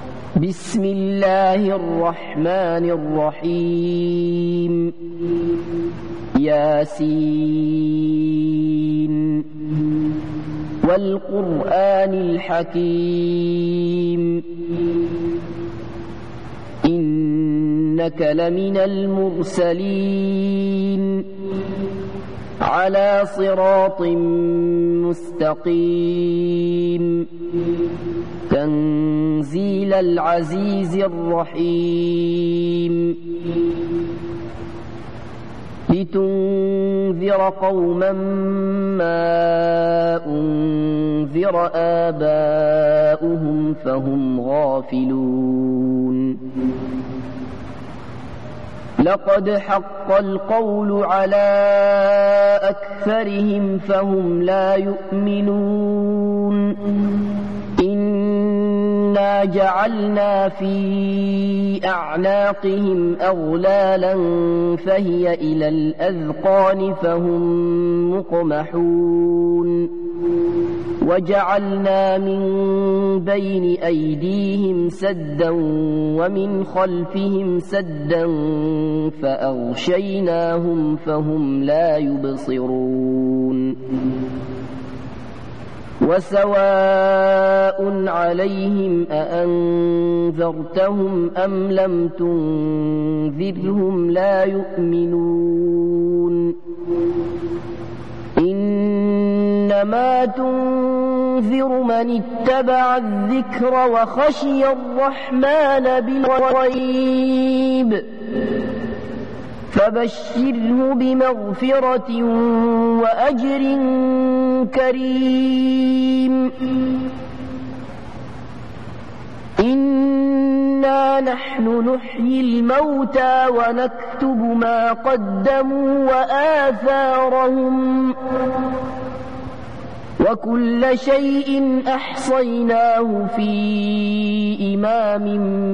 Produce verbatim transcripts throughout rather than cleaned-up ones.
بسم الله الرحمن الرحيم ياسين والقرآن الحكيم إنك لمن المرسلين على صراط مستقيم تنزيل العزيز الرحيم لتنذر قوما ما أنذر آباؤهم فهم غافلون لقد حق القول على أكثرهم فهم لا يؤمنون إنا جعلنا في أعناقهم أغلالا فهي إلى الأذقان فهم مقمحون وجعلنا من بين أيديهم سدا ومن خلفهم سدا فأغشيناهم فهم لا يبصرون وسواء عليهم أأنذرتهم أم لم تنذرهم لا يؤمنون إنما تنذر من اتبع الذكر وخشي الرحمن بالغيب فبشره بمغفرة وأجر كريم إنا نحن نحيي الموتى ونكتب ما قدموا وآثارهم وكل شيء أحصيناه في إمام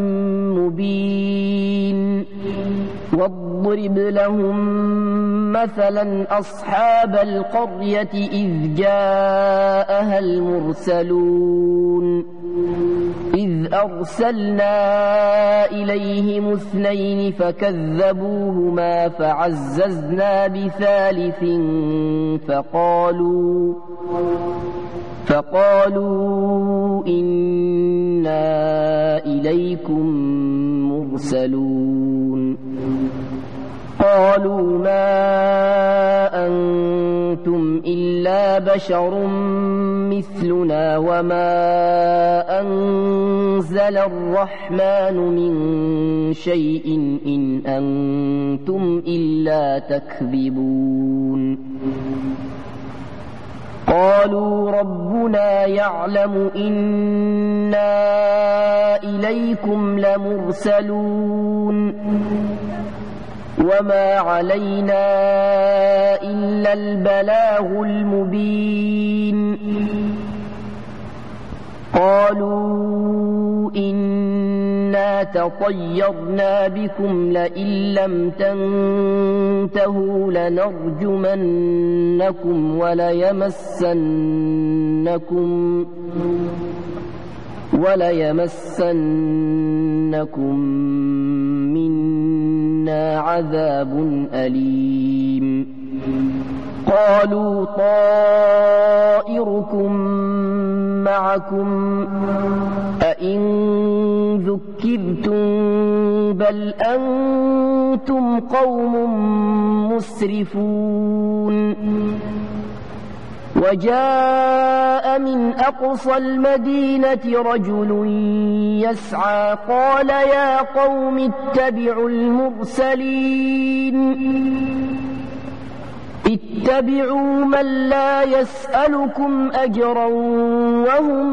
مبين واضرب لهم مثلا أصحاب القرية إذ جاءها المرسلون إذ أرسلنا إليهم اثنين فكذبوهما فعززنا بثالث فقالوا فقالوا إنا إليكم مرسلون قالوا ما أنتم إلا بشر مثلنا وما أنزل الرحمن من شيء إن أنتم إلا تكذبون قالوا ربنا يعلم إنا إليكم لمرسلون وما علينا إلا البلاغ المبين قالوا إنا تطيرنا بكم لئن لم تنتهوا لنرجمنكم وليمسنكم وليمسنكم منا عذاب أليم قالوا طائركم معكم أئن ذكرتم بل أنتم قوم مسرفون وجاء من أقصى المدينة رجل يسعى قال يا قوم اتبعوا المرسلين اتبعوا من لا يسألكم أجرا وهم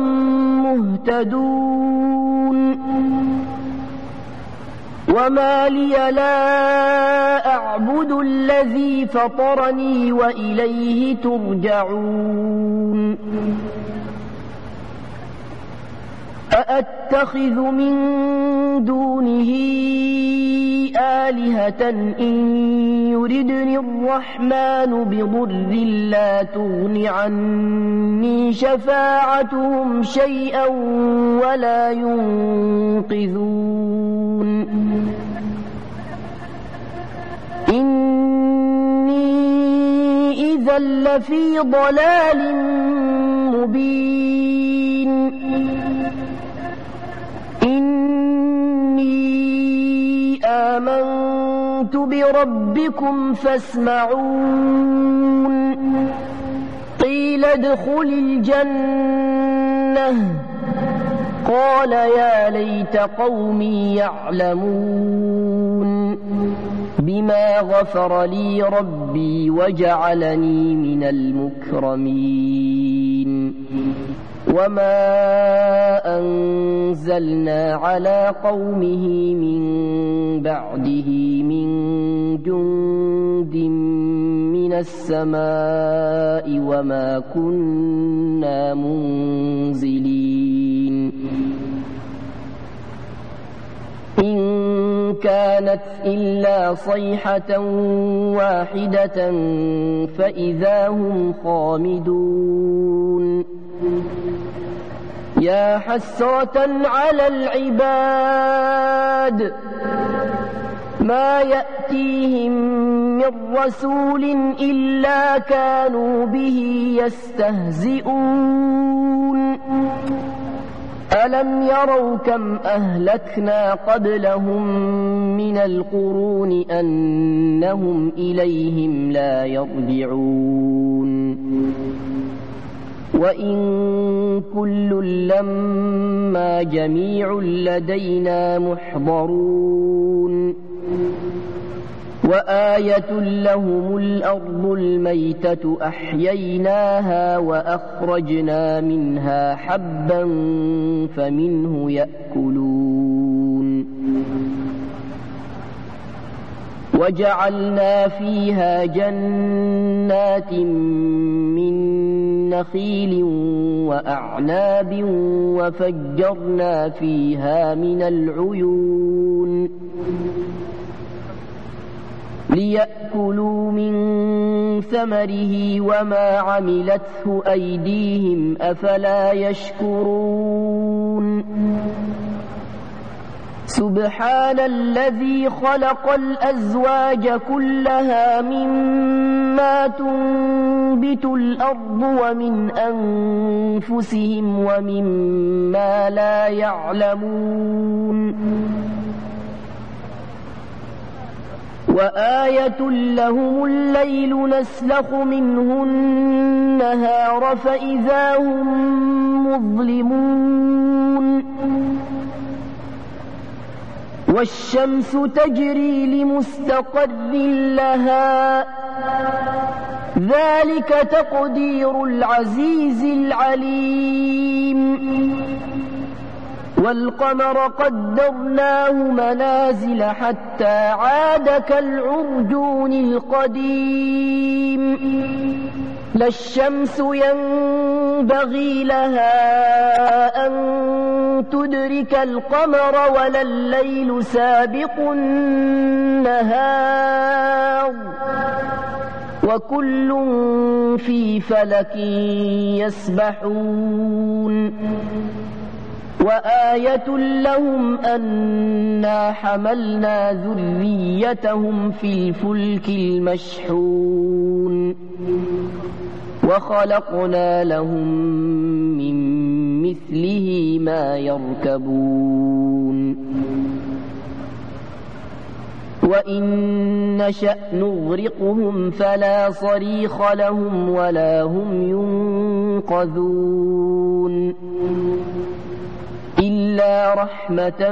مهتدون وما لي لا أعبد الذي فطرني وإليه ترجعون أأتخذ من دونه آلهة إن يردني الرحمن بضر لا تغن عني شفاعتهم شيئا ولا ينقذون إني إذا لفي ضلال مبين آمنت بربكم فاسمعون قيل ادخل الجنة قال يا ليت قومي يعلمون بما غفر لي ربي وجعلني من المكرمين وما أنزلنا على قومه من بعده من جند من السماء وما كنا منزلين إن كانت إلا صيحة واحدة فإذا هم خامدون يا حسرة على العباد ما يأتيهم من رسول إلا كانوا به يستهزئون ألم يروا كم أهلكنا قبلهم من القرون أنهم إليهم لا يرجعون وإن كل لما جميع لدينا محضرون وآية لهم الأرض الميتة أحييناها وأخرجنا منها حبا فمنه يأكلون وجعلنا فيها جنات من نخيل وأعناب وفجرنا فيها من العيون ليأكلوا من ثمره وما عملته أيديهم أفلا يشكرون سبحان الذي خلق الأزواج كلها مما تنبت الأرض ومن أنفسهم ومما لا يعلمون وآية لهم الليل نسلخ منه النهار فإذا هم مظلمون والشمس تجري لمستقر لها ذلك تقدير العزيز العليم والقمر قدرناه منازل حتى عاد كالعرجون القديم لا الشمس ينبغي لها أن تدرك القمر ولا الليل سابق النهار وكل في فلك يسبحون وآية لهم أنا حملنا ذريتهم في الفلك المشحون وخلقنا لهم من مثله ما يركبون وإن نشأ نغرقهم فلا صريخ لهم ولا هم ينقذون إلا رحمة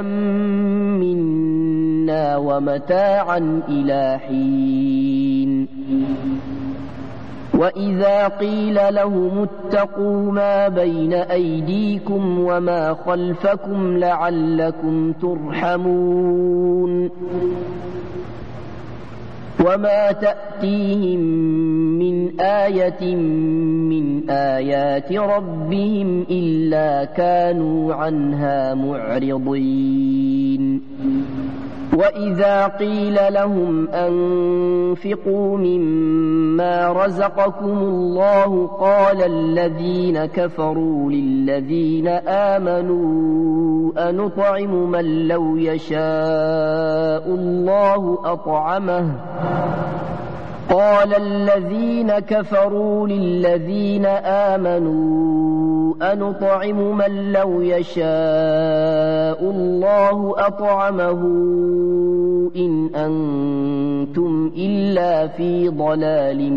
منا ومتاعا إلى حين وإذا قيل لهم اتقوا ما بين أيديكم وما خلفكم لعلكم ترحمون وما تأتيهم من من آية من آيات ربهم إلا كانوا عنها معرضين وإذا قيل لهم أنفقوا مما رزقكم الله قال الذين كفروا للذين آمنوا أنطعم من لو يشاء الله أطعمه قال الذين كفروا للذين آمنوا أنطعم من لو يشاء الله أطعمه إن أنتم إلا في ضلال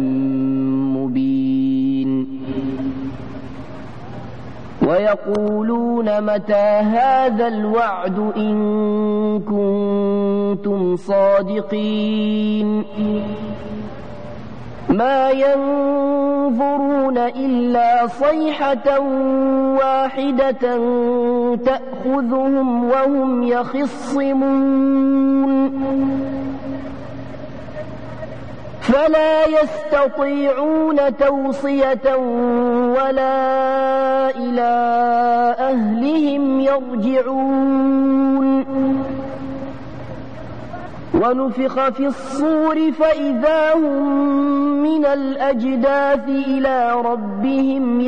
مبين ويقولون متى هذا الوعد إن كنتم صادقين ما ينظرون إلا صيحة واحدة تأخذهم وهم يخصمون فلا يستطيعون توصية ولا إلى أهلهم يرجعون ونفخ في الصور فإذا هم من الأجداث إلى ربهم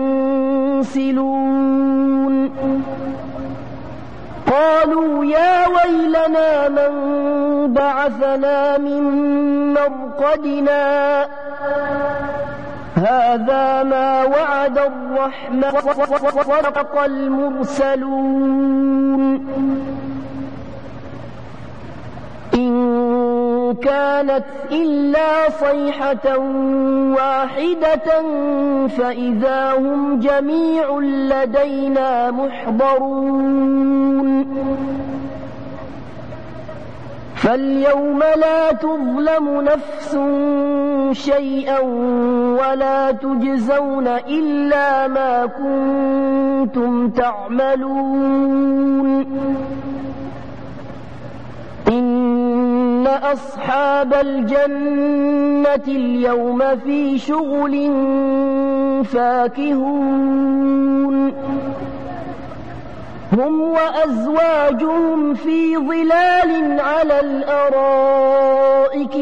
ينسلون قالوا يا ويلنا من بعثنا من مرقدنا هذا ما وعد الرحمن وصدق المرسلون إن كانت إلا صيحة واحدة فإذا هم جميع لدينا محضرون فاليوم لا تظلم نفس شيئا ولا تجزون إلا ما كنتم تعملون إن أصحاب الجنة اليوم في شغل فاكهون هم وأزواجهم في ظلال على الأرائك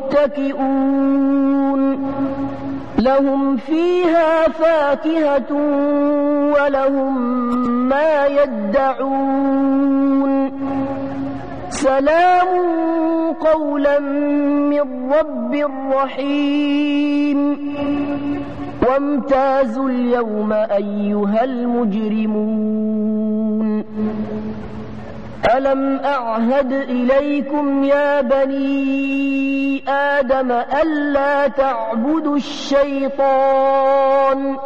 متكئون لهم فيها فاكهة ولهم ما يدعون سلام قولا من رب رحيم وامتازوا اليوم أيها المجرمون ألم أعهد إليكم يا بني آدم ألا تعبدوا الشيطان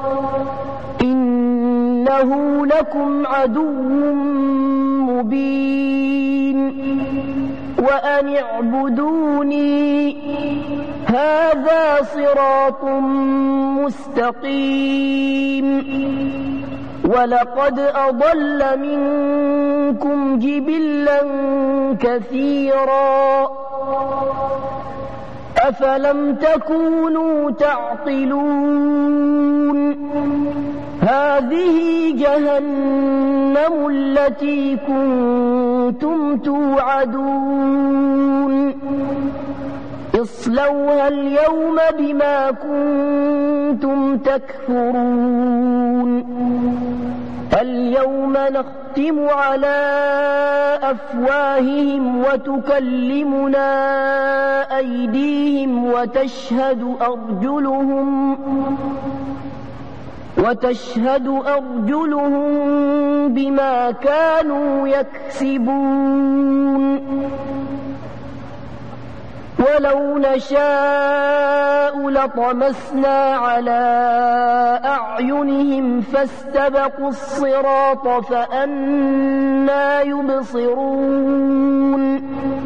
إنه لكم عدو مبين وأن اعبدوني هذا صراط مستقيم ولقد أضل منكم جبلا كثيرا أفلم تكونوا تعقلون هذه جهنم التي كنتم توعدون اصلوها اليوم بما كنتم تكفرون اليوم نختم على أفواههم وتكلمنا أيديهم وتشهد أرجلهم وتشهد أرجلهم بما كانوا يكسبون ولو نشاء لطمسنا على أعينهم فاستبقوا الصراط فأنى يبصرون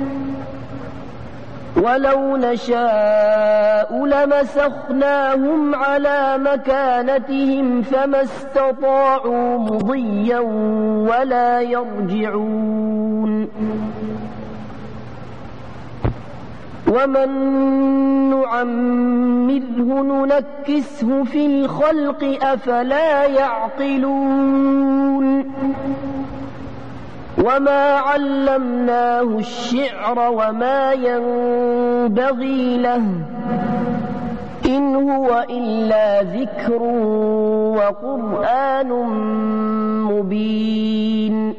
ولو نشاء لمسخناهم على مكانتهم فما استطاعوا مضيا ولا يرجعون ومن نعمره ننكسه في الخلق أفلا يعقلون وما علمناه الشعر وما ينبغي له إن هو إلا ذكر وقرآن مبين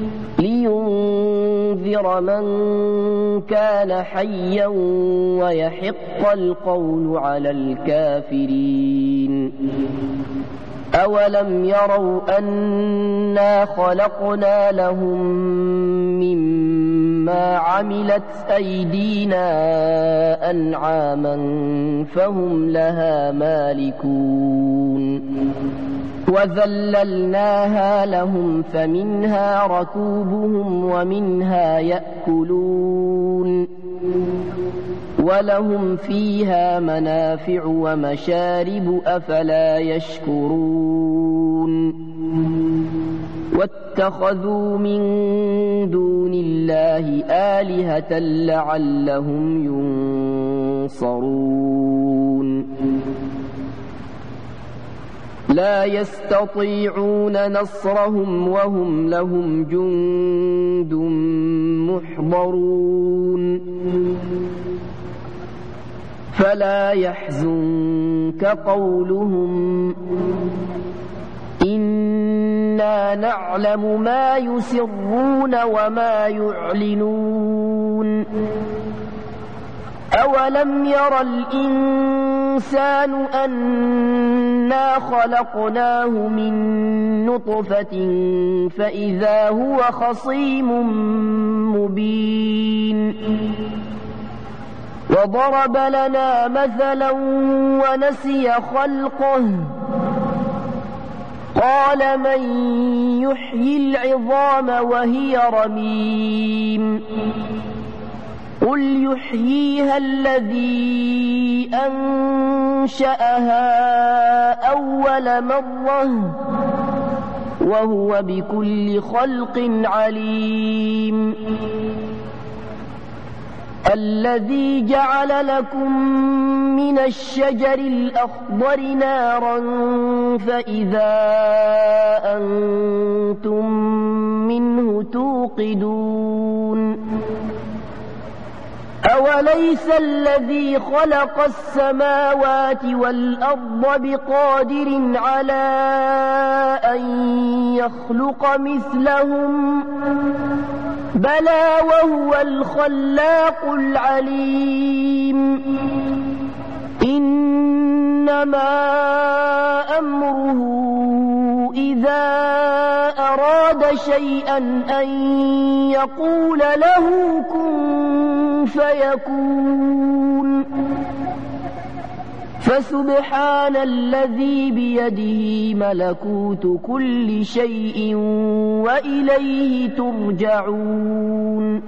لينذر من كان حيا ويحق القول على الكافرين أولم يروا أنا خلقنا لهم مما عملت أيدينا أنعاما فهم لها مالكون وذللناها لهم فمنها ركوبهم ومنها يأكلون ولهم فيها منافع ومشارب أفلا يشكرون واتخذوا من دون الله آلهة لعلهم ينصرون لا يستطيعون نصرهم وهم لهم جند محضرون فلا يحزنك قولهم إنا نعلم ما يسرون وما يعلنون أولم ير الإنسان أنا خلقناه من نطفة فإذا هو خصيم مبين وضرب لنا مثلا ونسي خلقه قال من يحيي العظام وهي رميم قل يحييها الذي أنشأها أول مرة وهو بكل خلق عليم الذي جعل لكم من الشجر الأخضر نارا فإذا أنتم منه توقدون أوليس الذي خلق السماوات والأرض بقادر على أن يخلق مثلهم بلى وهو الخلاق العليم إنما أمره إذا أراد شيئا أن يقول له كن فيكون فسبحان الذي بيده ملكوت كل شيء وإليه ترجعون